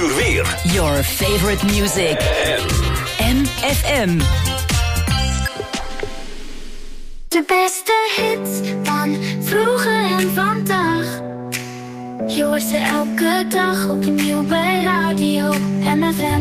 uur weer. Your favorite music. MFM. De beste hits van vroeger en vandaag. Je hoort ze elke dag opnieuw bij Radio MFM.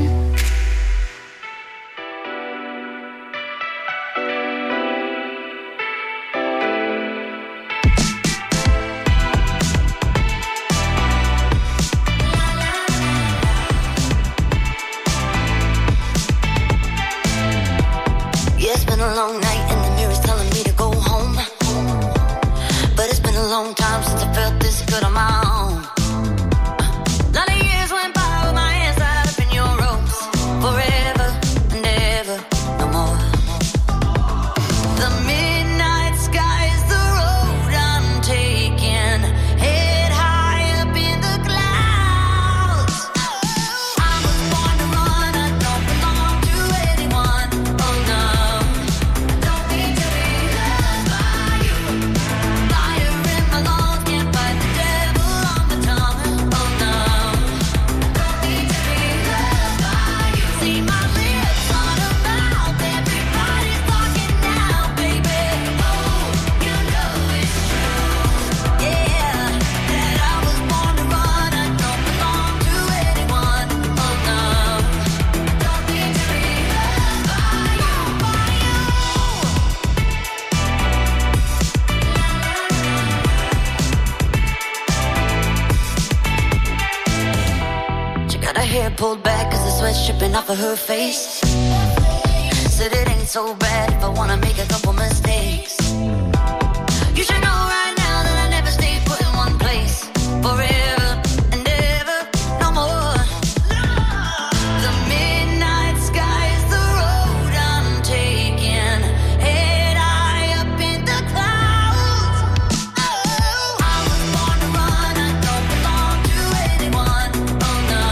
A long night and the mirror's telling me to go home, but it's been a long time since I felt this good on my own. Lot of years went by with my hands tied up in your ropes, forever and ever, no more. The midnight sky is the road I'm taking, head high up in the clouds. I was born to run, I don't belong to anyone, oh no. Pulled back cause the sweat's dripping off of her face. Said it ain't so bad if I wanna make a couple mistakes. You should know right now that I never stay put in one place forever and ever, no more. The midnight sky is the road I'm taking, head high up in the clouds. Oh, I was born to run, I don't belong to anyone, oh no.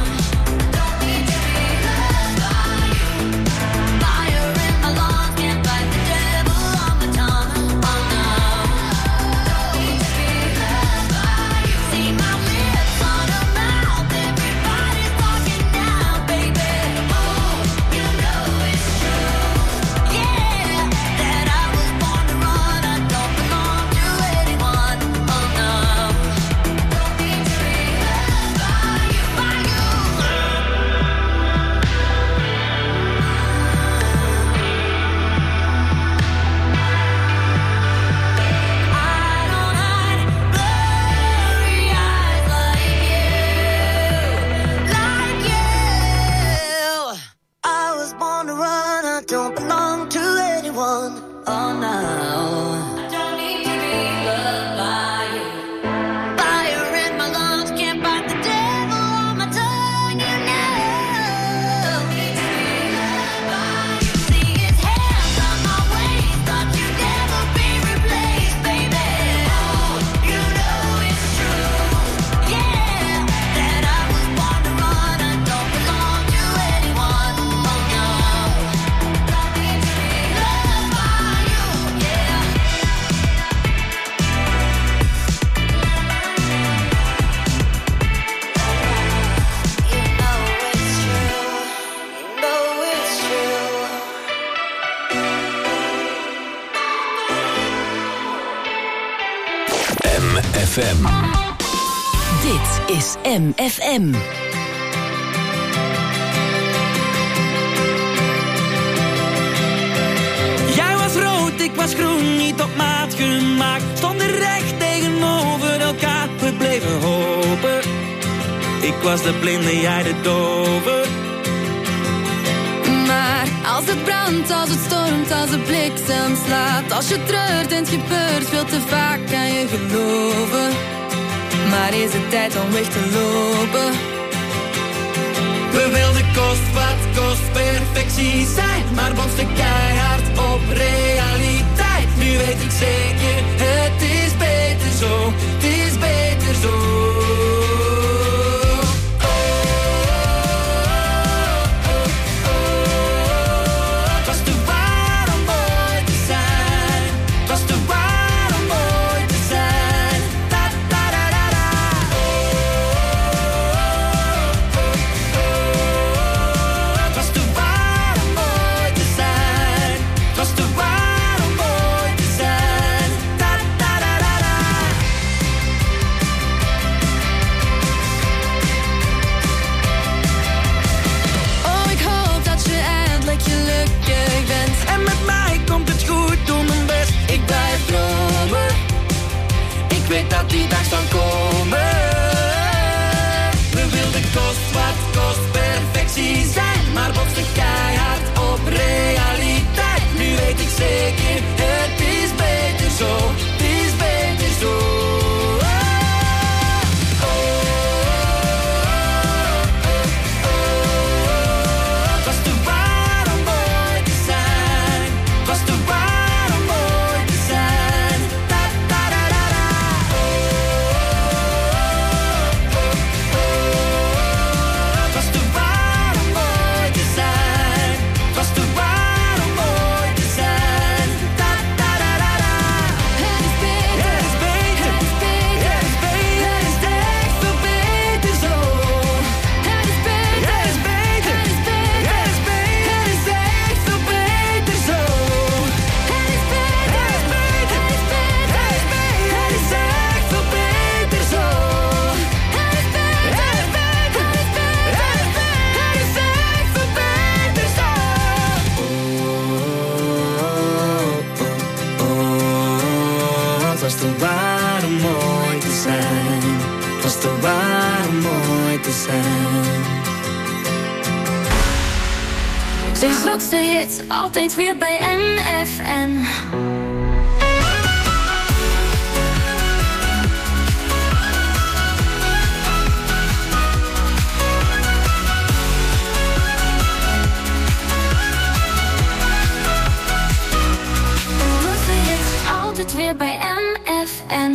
MFM. Dit is MFM. Jij was rood, ik was groen, niet op maat gemaakt. Stonden recht tegenover elkaar, we bleven hopen. Ik was de blinde, jij de dove. Maar als het brandt, als het stormt, als de bliksem slaat, als je treurt en het gebeurt veel te vaak, kan je geloven. Maar is het tijd om weg te lopen? We wilden kost wat kost perfectie zijn, maar botsten keihard op realiteit. Nu weet ik zeker, het is beter zo, het is beter zo. gaat die dag dan komen. We wilden kost wat kost perfectie zijn, maar botsten keihard op realiteit. Nu weet ik zeker, het is beter zo, het is beter zo. De grootste hits, altijd weer bij MFM. De grootste hits, altijd weer bij MFM.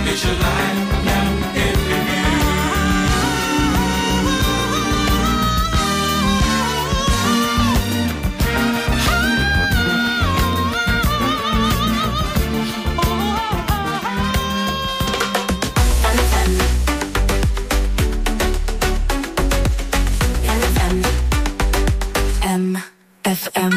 It's your life now in review. FM.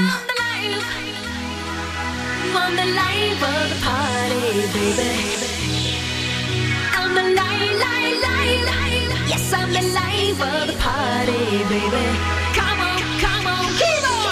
I'm the life of the party, baby. I'm the life. Yes, I'm the life of the party, baby. Come on, keep on.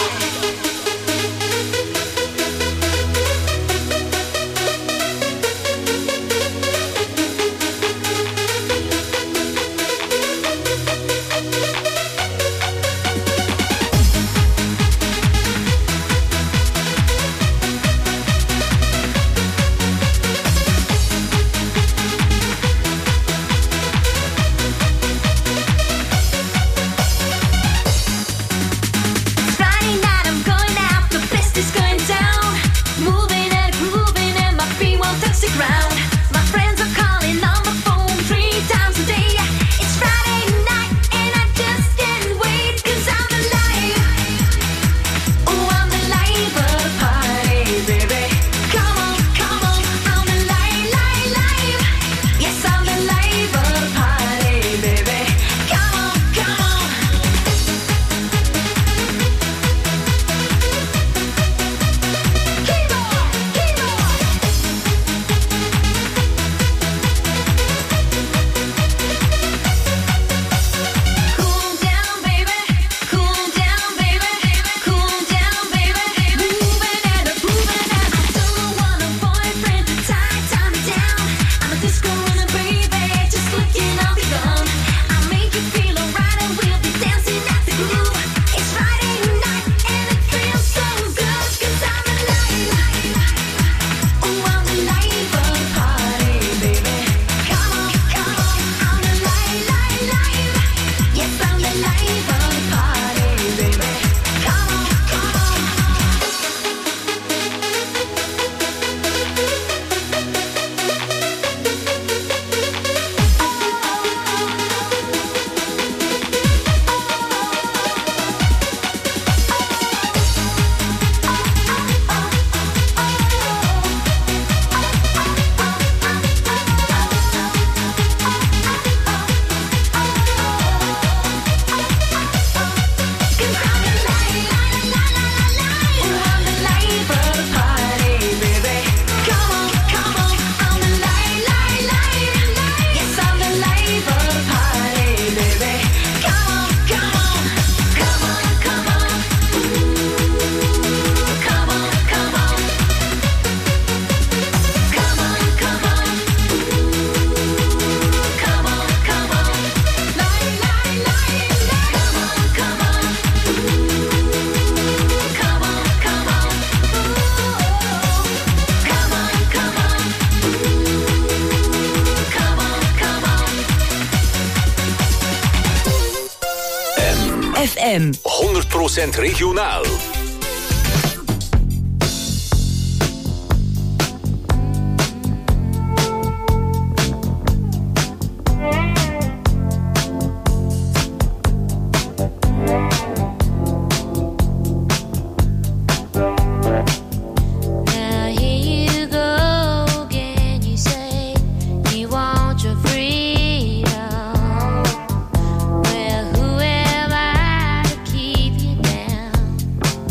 FM. 100% regionaal. Well, who am I to keep you down?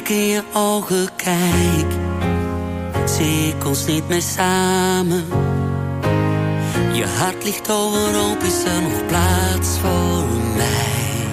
ik in je ogen kijk, zie ik ons niet meer samen. Je hart ligt overhoop, is er nog plaats voor mij?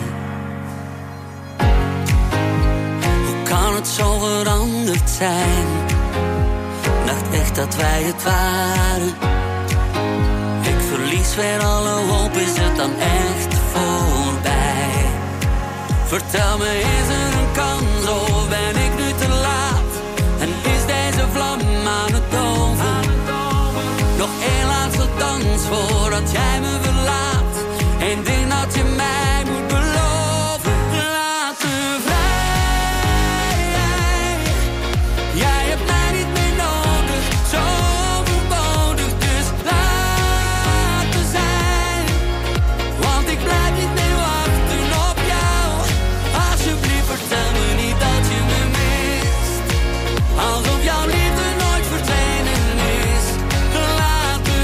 Hoe kan het zo veranderd zijn? Dacht echt dat wij het waren. Ik verlies weer alle hoop, is het dan echt voorbij? Vertel me, is er een kans of ben ik nu te laat? En is deze vlam aan het doven? Nog één laatste dans voordat jij me verlaat. Eén ding dat je mij moet beloven. Laat me vrij. Jij hebt mij niet meer nodig, zo overbodig, dus laat me zijn. Want ik blijf niet meer wachten op jou. Alsjeblieft vertel me niet dat je me mist. Alsof jouw liefde nooit verdwenen is. Laat me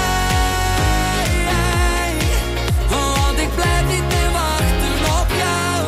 vrij. Want ik blijf niet meer wachten op jou.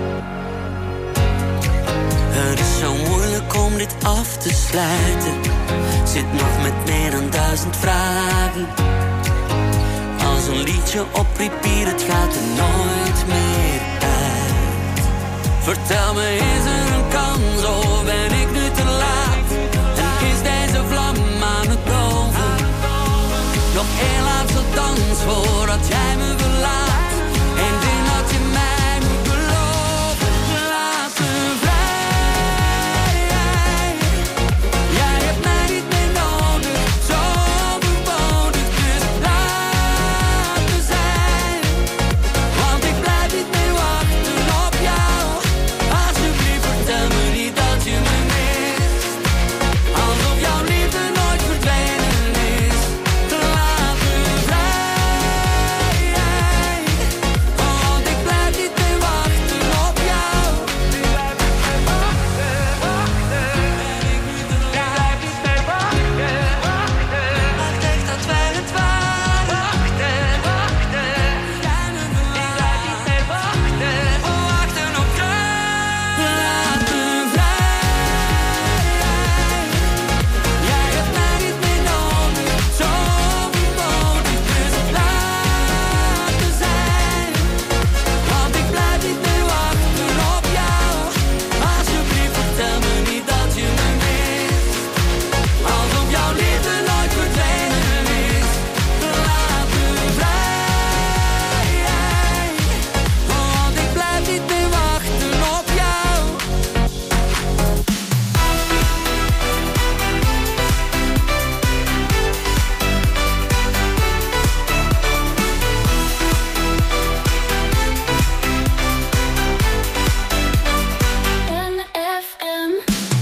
Het is zo moeilijk om dit af te sluiten. Zit nog met meer dan 1000 vragen. Als een liedje op repeat, het gaat er nooit meer uit. Vertel me, is er een kans of ben ik nu te laat? En is deze vlam aan het doven? Nog één laatste dans voordat jij me verlaat. Eén ding dat je mij moet beloven. Laat me vrij. Jij hebt mij niet meer nodig, zo overbodig, dus laat me zijn. Want ik blijf niet meer wachten op jou. Alsjeblieft vertel me niet dat je me mist. Alsof jouw liefde nooit verdwenen is. Laat me vrij. Want ik blijf niet meer wachten op jou. Ik blijf niet meer wachten. Dacht echt dat wij het waren. Jij me verlaat. Ik blijf niet meer wachten. We wachten op jou. Laat me vrij. Jij hebt mij niet meer nodig, zo overbodig, dus laat me zijn. Want ik blijf niet meer wachten op jou. Alsjeblieft vertel me niet dat je me mist. Alsof jouw liefde nooit verdwenen is. Laat me vrij. Want ik blijf niet meer wachten op jou. NFM.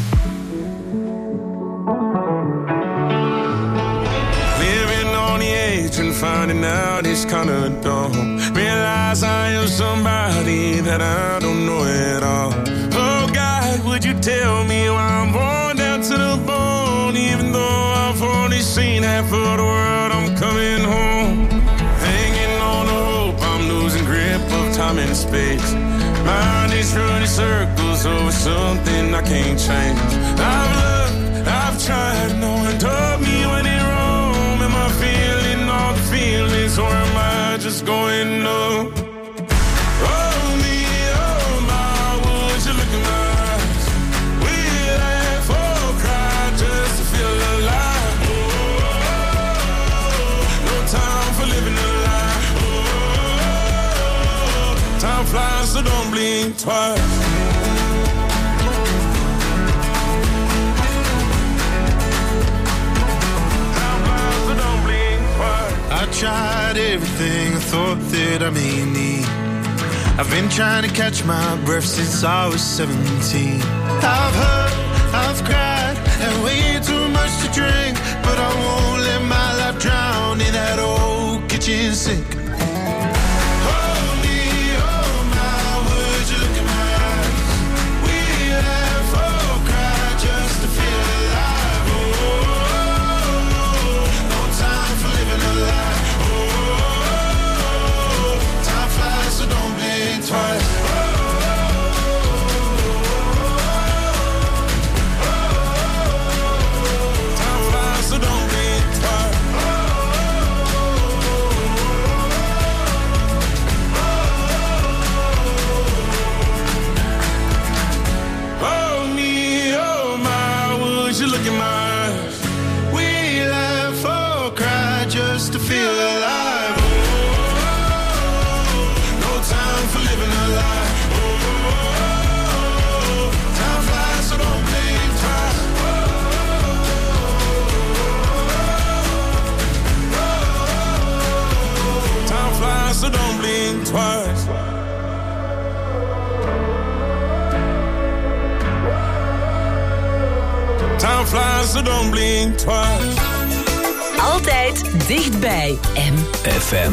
Living on the edge and finding out it's kinda dumb. Realize I am somebody that I don't know at all. Oh God, would you tell me why I'm worn down to the bone? Even though I've only seen half of the world, I'm coming home. Hanging on the hope, I'm losing grip of time and space. Mind is running circles over something I can't change. I've looked, I've tried, no one told me when it wrong. Am I feeling all the feelings, or am I just going numb? Oh me, oh my, would you look in my eyes? We laugh or cry just to feel alive. No time for living a lie. Time flies, so don't blink twice. I tried everything I thought that I may need. I've been trying to catch my breath since I was 17. I've hurt, I've cried, had way too much to drink, but I won't let my life drown in that old kitchen sink. Hold me, oh my, would you look in my eyes? We laugh or cry just to feel alive. Oh, no time for living a lie. Twice. you look in my eyes. We laugh or cry just to feel alive. No time for living a lie. Time flies, so don't blink twice. Time flies, so don't blink twice. Time flies, so don't blink twice. Altijd dichtbij MFM.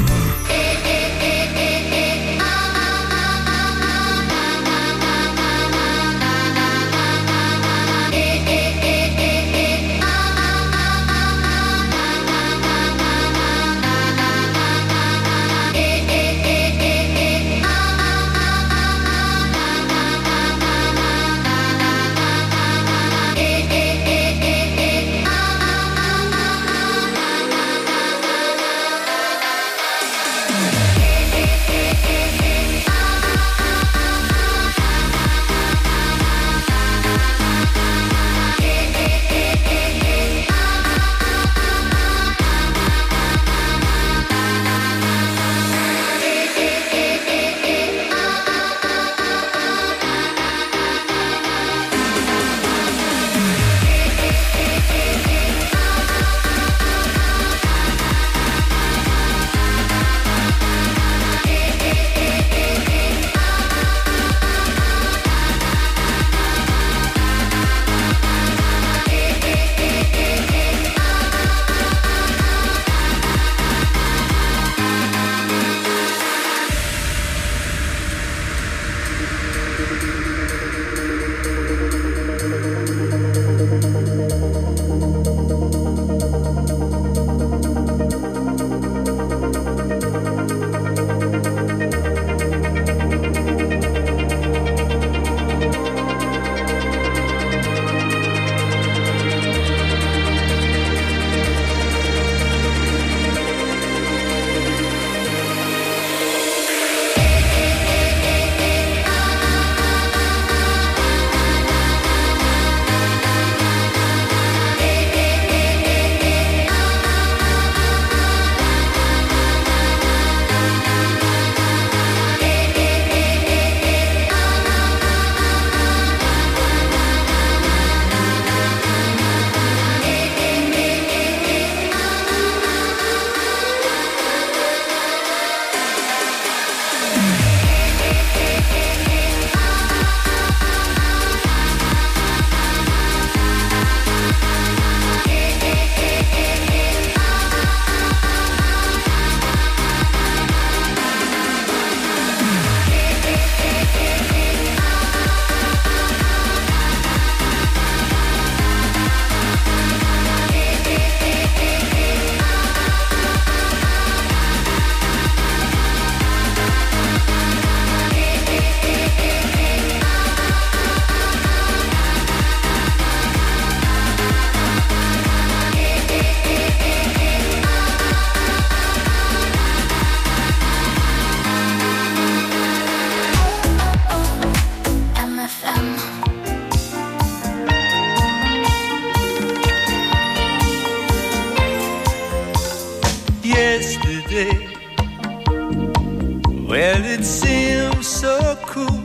Well, it seems so cool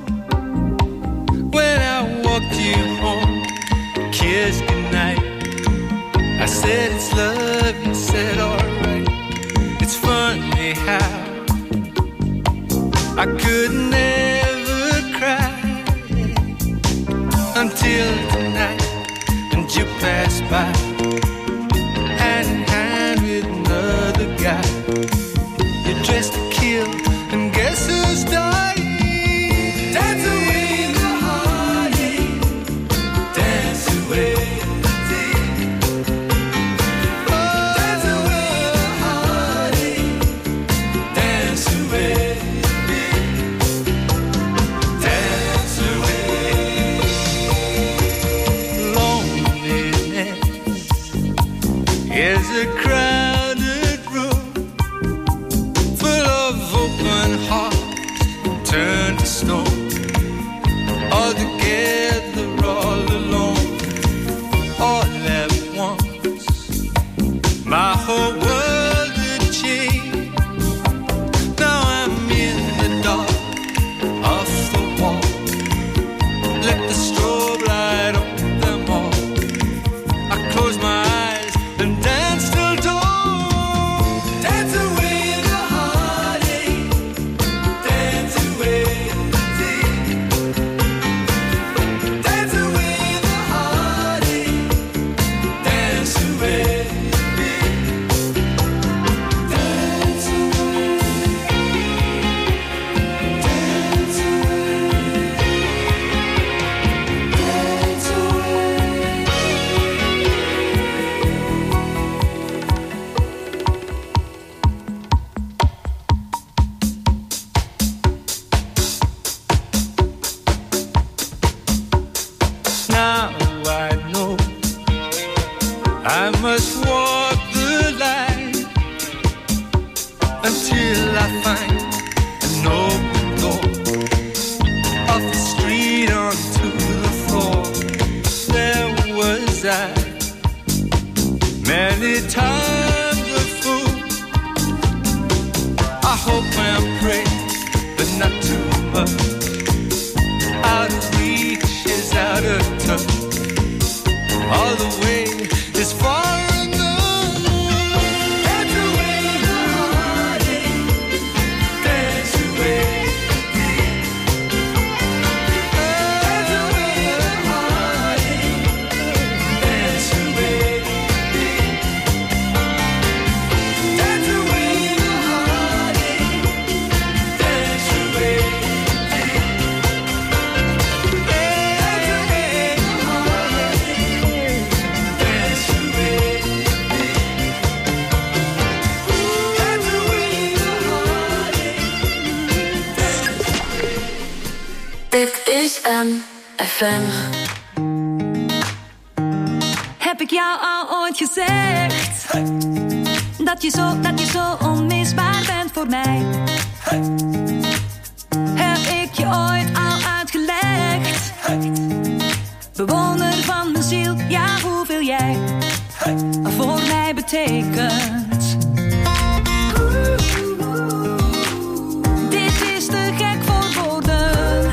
when I walked you home, kissed goodnight. I said it's love, you said alright. It's funny how I could never cry until tonight, and you passed by hand in hand with another guy. You're dressed to kill, and guess who's dying? Dance away the heartache, dance away the tears. Oh, dance away the heartache, dance away the fear. Dance away loneliness, I must walk the line until I find an open door, off the street onto the floor. There was I, many times a fool. I hope and pray, but not too much. Out of reach is out of touch. All the way is far enough. Dance away the heartache. Dance away. Dance away the heartache. Dance away. Dance away the heartache. Dance away. Dit is FM. Heb ik jou al ooit gezegd? Hey. Dat je zo onmisbaar bent voor mij? Hey. Heb ik je ooit al uitgelegd? Hey. Bewoner van mijn ziel, ja, hoeveel jij voor mij betekent? Dit is te gek voor woorden,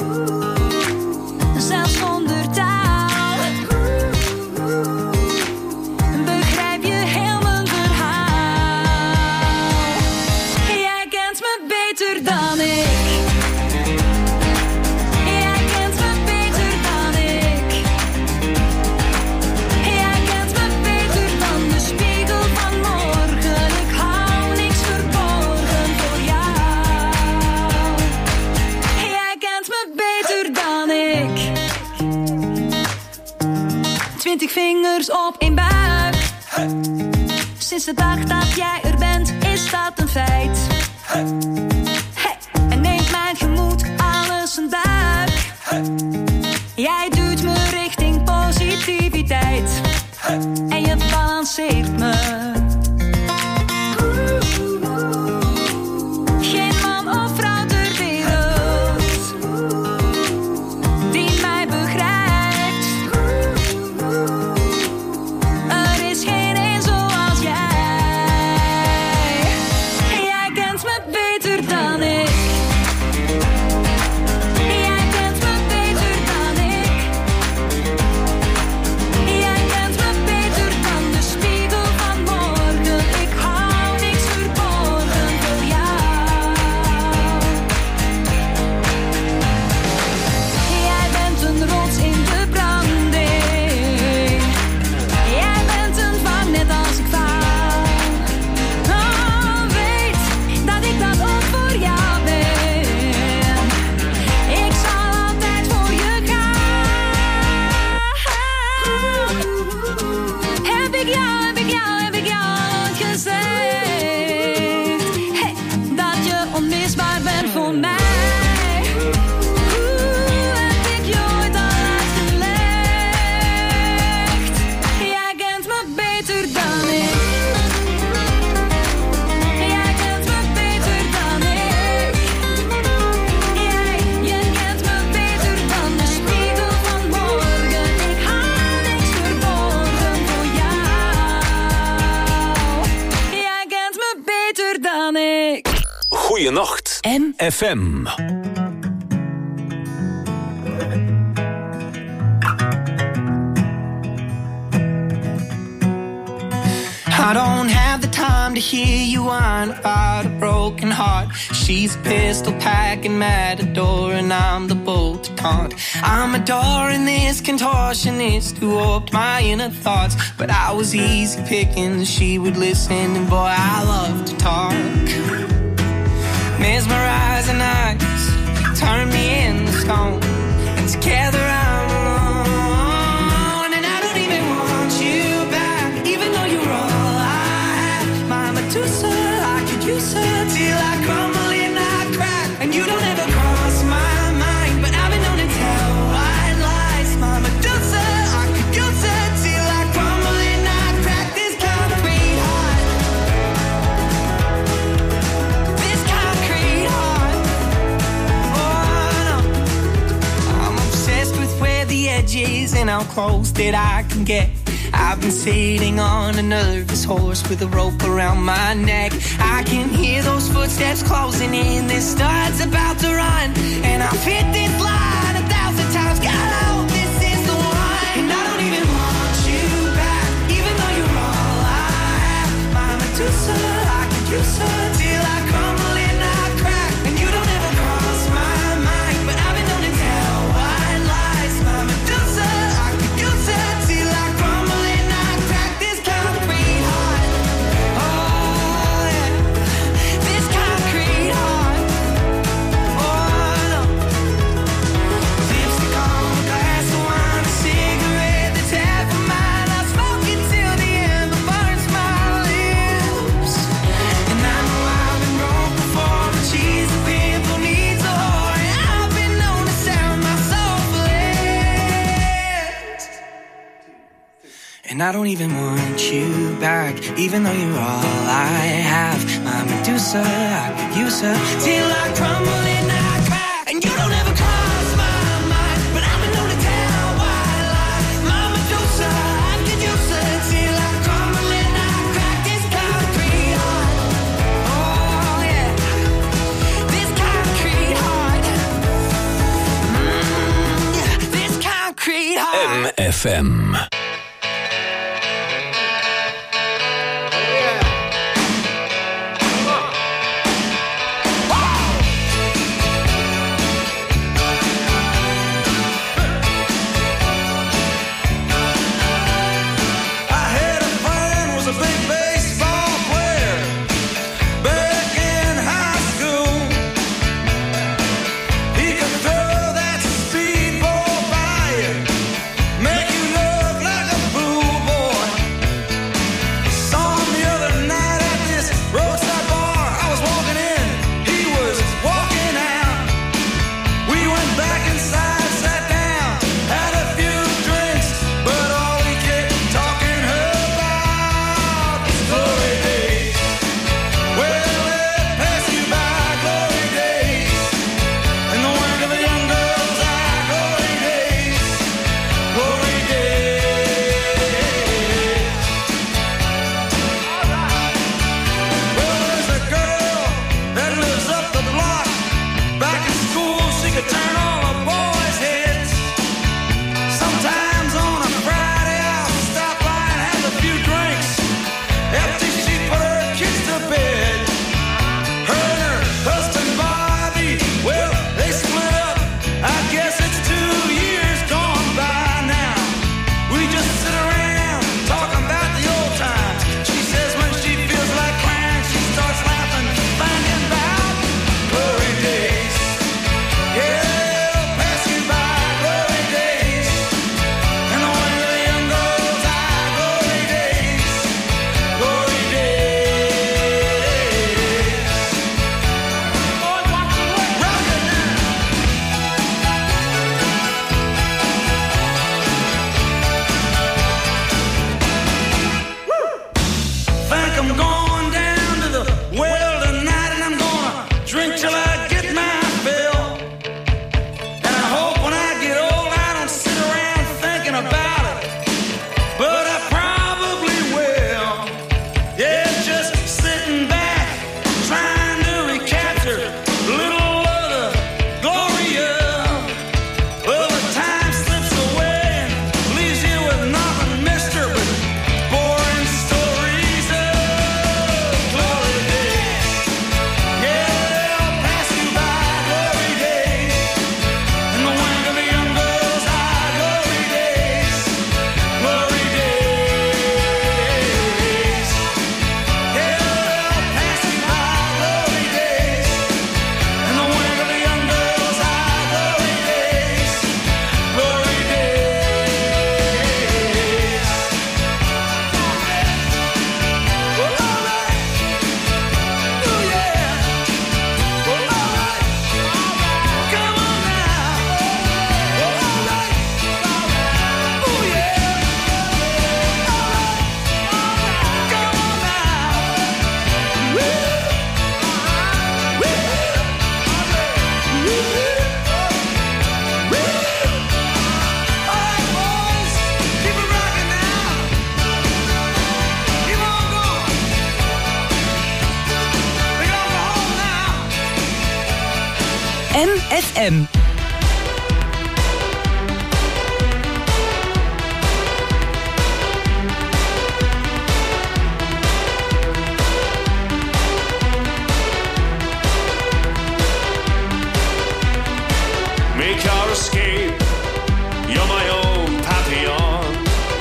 zelfs zonder taal. Begrijp je heel mijn verhaal? Jij kent me beter dan ik. Jij kent me beter dan ik. Jij kent me beter dan de spiegel van morgen. Ik hou niks verborgen voor jou. Jij kent me beter dan ik. 20 vingers op één buik. Sinds de dag dat jij er bent, is dat een feit. Hey, en neemt mijn gemoed alles een duik. Jij duwt me richting positiviteit. En je balanceert me. Geen man of vrouw ter wereld die mij begrijpt. Er is geen een zoals jij. Jij kent me beter dan ik. Jij kent me beter dan ik. Jij kent me beter dan de spiegel van morgen. Ik hou niks verborgen voor jou. Jij bent een rots in de branding. Jij bent een vang net als ik val. Oh, weet dat ik dat ook voor jou ben. Ik zal altijd voor je gaan. Heb ik jou ooit gezegd? Hey, dat je onmisbaar bent voor mij. Heb ik je ooit al uitgelegd? Jij kent me beter dan ik. Jij kent me beter dan ik. Je kent me beter dan de spiegel van morgen. Ik hou niks verborgen voor jou. Jij kent me beter dan ik. Goeienacht. FM. I don't have the time to hear you whine about a broken heart. She's a pistol packing matador and I'm the bolt to taunt. I'm adoring this contortionist who warped my inner thoughts. But I was easy picking, she would listen, and boy, I love to talk. Mesmerizing eyes turn me into stone, and together I'm alone. And I don't even want you back, even though you're all I have. My Medusa, I could use her till I crumble and I crack. And you don't ever cross my mind, but I've been known to tell white lies. My Medusa, I could use her till I crumble and I how close that I can get. I've been sitting on a nervous horse with a rope around my neck. I can hear those footsteps closing in, this star's about to run. And I've hit this line 1,000 times, God, I hope this is the one. And I don't even want you back, even though you're all I have. My Medusa, I could use her till I crumble and I crack. And you don't ever cross my mind, but I've been known to tell white lies. My Medusa, I could use her till I crumble and I crack. This concrete heart, oh yeah, this concrete heart, oh no. Lipstick on a glass of wine, a cigarette that's half of mine. I'll smoke it till the end burns my lips. And I know I've been broke before, but she's the pimple needs a whore. And I've been known to sell my soul for less. And I don't even want you back, even though you're all I have. My Medusa, I could use her till I crumble and I crack. And you don't ever cross my mind, but I've been known to tell white lies. My Medusa, I could use her till I crumble and I crack. This concrete heart, oh yeah, this concrete heart, yeah, this concrete heart. MFM. I had a friend was a big baseball player back in high school. He could throw that speedball by you, make you look like MFM. Make your escape, you're my own Papillon.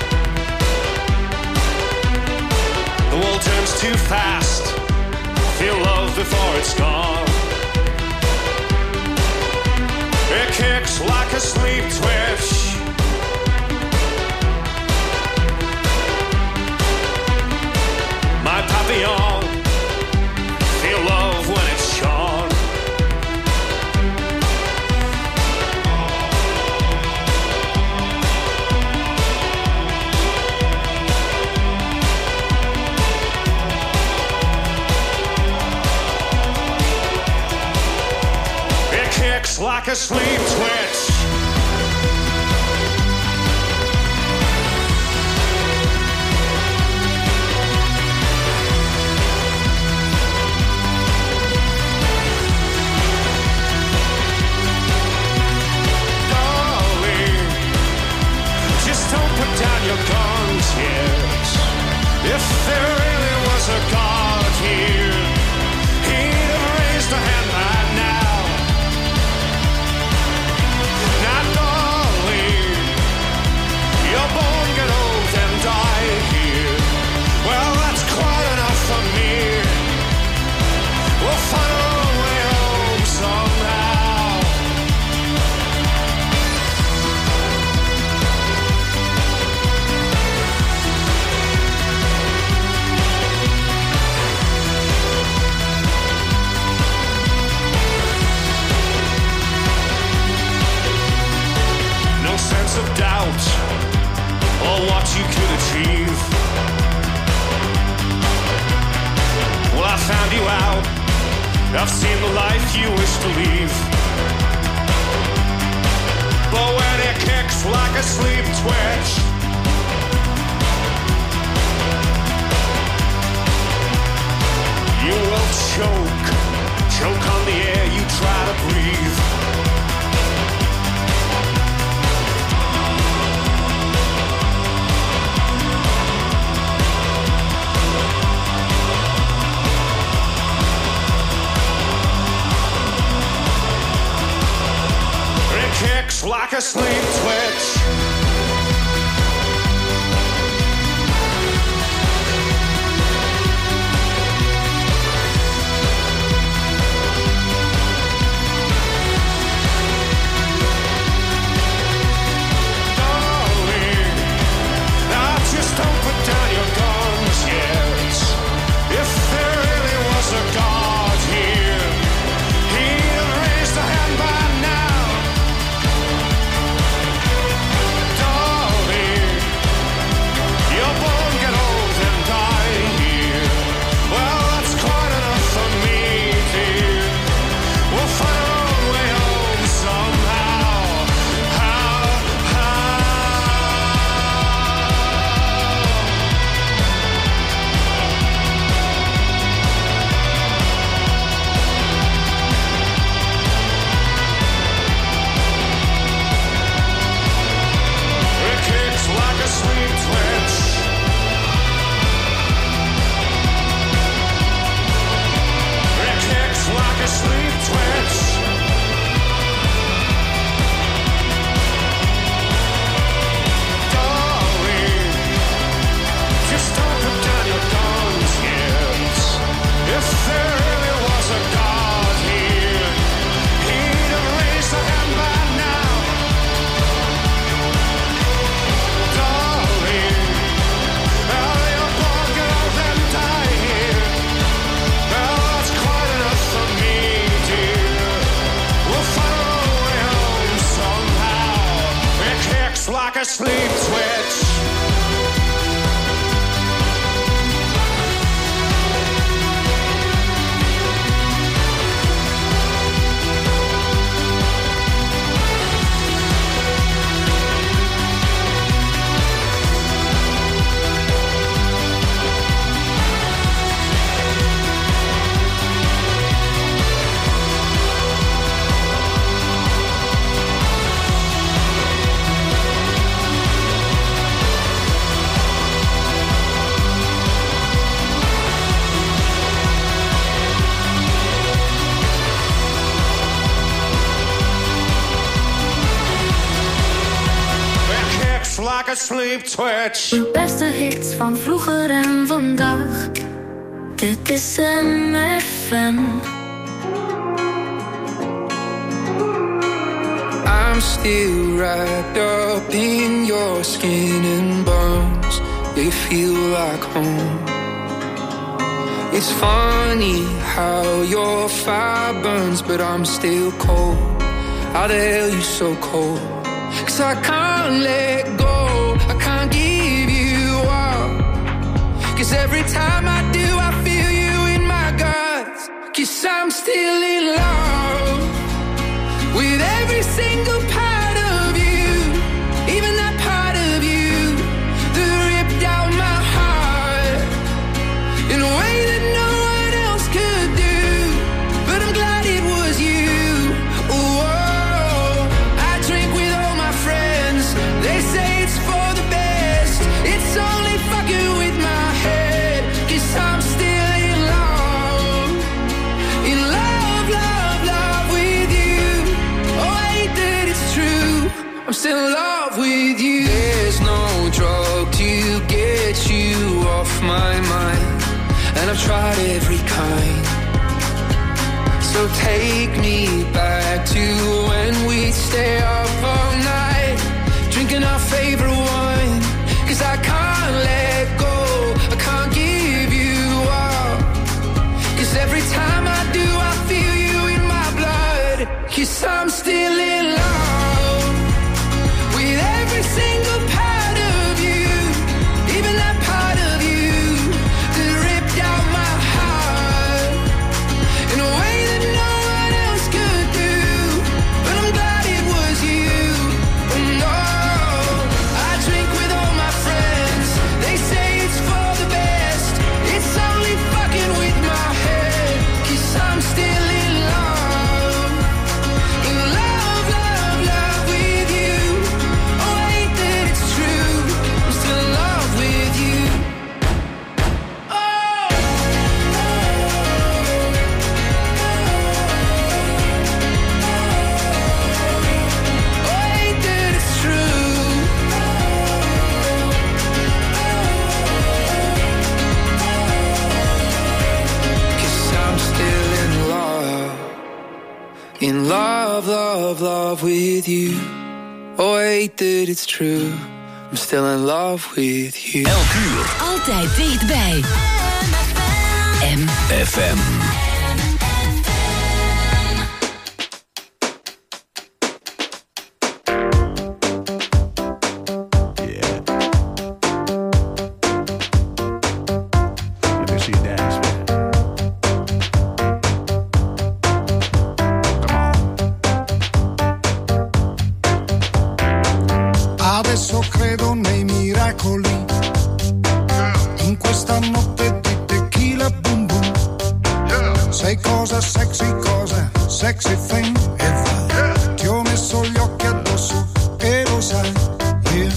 The world turns too fast, feel love before it's gone. It kicks like a sleep twitch. My Papillon, feel love when it's shone. Like a sleep twitch. Darling, just don't put down your guns yet. If there really was a God here, he'd have raised a hand by now. You're born, get old and die here. Well, that's quite enough for me. We'll find our way home somehow. No sense of doubt or what you could achieve. Well, I found you out. I've seen the life you wish to leave. But when it kicks like a sleep twitch, you will choke on the air you try to breathe. Kicks like a sleep twitch. Darling, now just don't put down your guns yet. If there really was a God here, he'd have raised a hand by now. sleep twitch. De beste hits van vroeger en vandaag. Dit is MFM. I'm still wrapped up in your skin and bones. They feel like home. It's funny how your fire burns, but I'm still cold. How the hell you so cold? 'Cause I can't let go, I can't give you up. 'Cause every time I do, I feel you in my guts. 'Cause I'm still in love with every single part of you, even that part of you that ripped out my heart in a way that no one else could do. But I'm glad it was you. Whoa, I drink with all my friends. They say it's for the best. It's only fucking with my head. 'Cause I'm still in love, love, love with you. Oh, I hate that it's true. I'm still in love with you. There's no drug to get you off my mind, and I've tried every kind. So take me back to when we'd stay up all night, drinking our favorite wine. 'Cause I can't let go, I can't give you up. 'Cause every time I do, I feel you in my blood. 'Cause I'm still in love with every single part of you, even that part of you that ripped out my heart in a way that no one else could do. But I'm glad it was you. Oh no, I drink with all my friends. They say it's for the best. It's only fucking with my head. 'Cause I'm still in love, love with you. Oh, I hate that it's true. I'm still in love with you. Oh, I hate that it's true. 'Cause I'm still in love with you. Oh, I hate that it's true. I'm still in love with you. Elk uur. Altijd dichtbij. FM. Let me see you dance, man. Adesso credo nei miracoli, in questa notte di tequila boom boom. Sei cosa sexy thing, e vai. Ti ho messo gli occhi addosso e lo sai, yeah.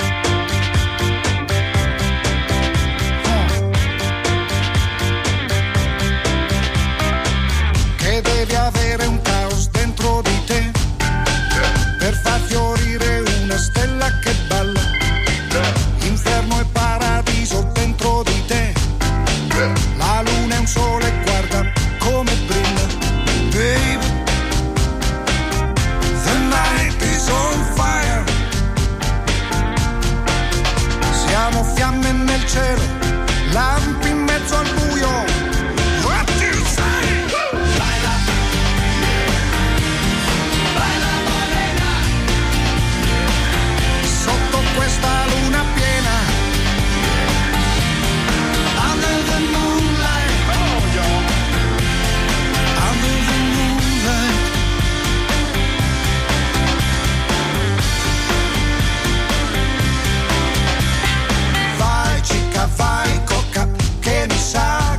Che devi avere un caos dentro di te per far fiorire una stella che balla. Inferno e paradiso dentro di te. La luna è un sole, guarda come brilla. Baby, the night is on fire. Siamo fiamme nel cielo, lampi in mezzo al buio. What do you say? Baila, baila morena. Sotto questa luna piena, under the moonlight, under the moonlight. Vai cica, vai coca, che mi sa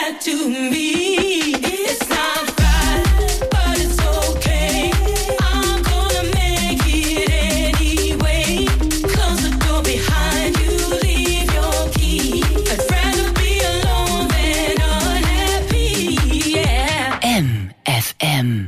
that to me. It's not right, but it's okay. I'm gonna make it anyway. Close the door behind you, leave your key. I'd rather be alone than unhappy, yeah. MFM.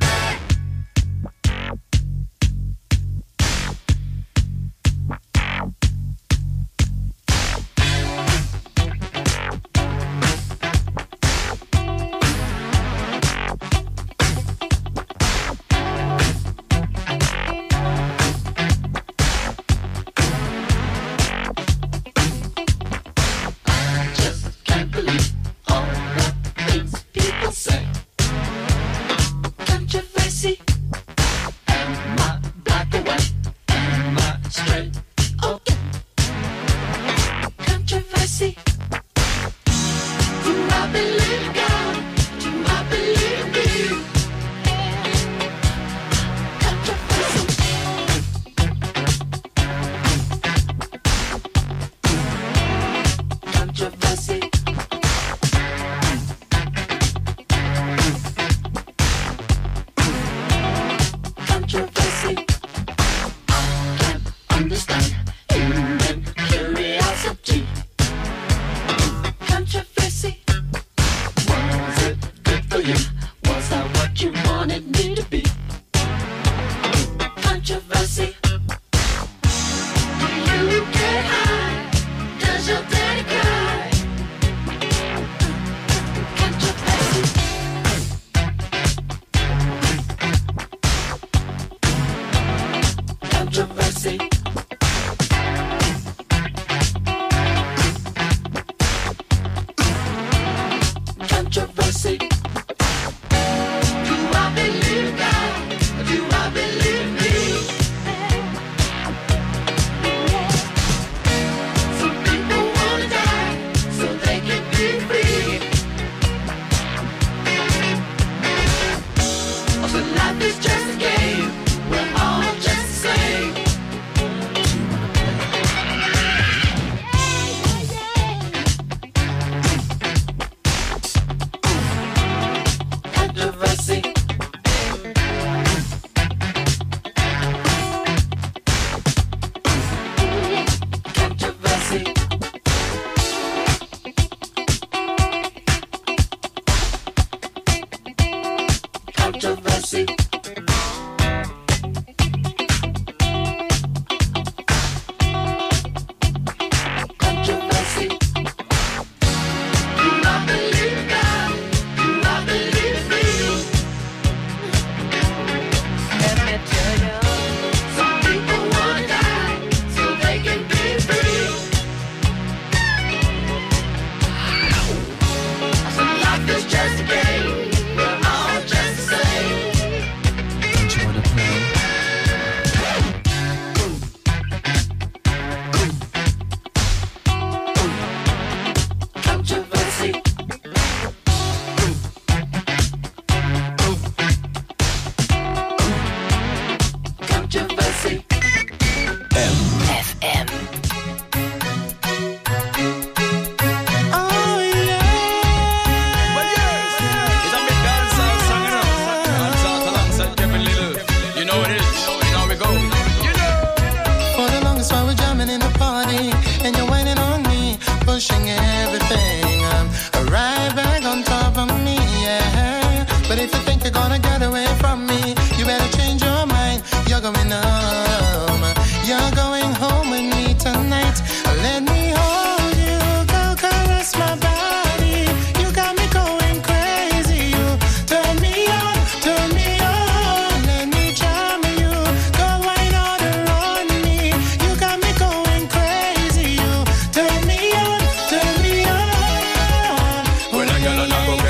Right back on top of me, yeah. But if you think you're gonna get away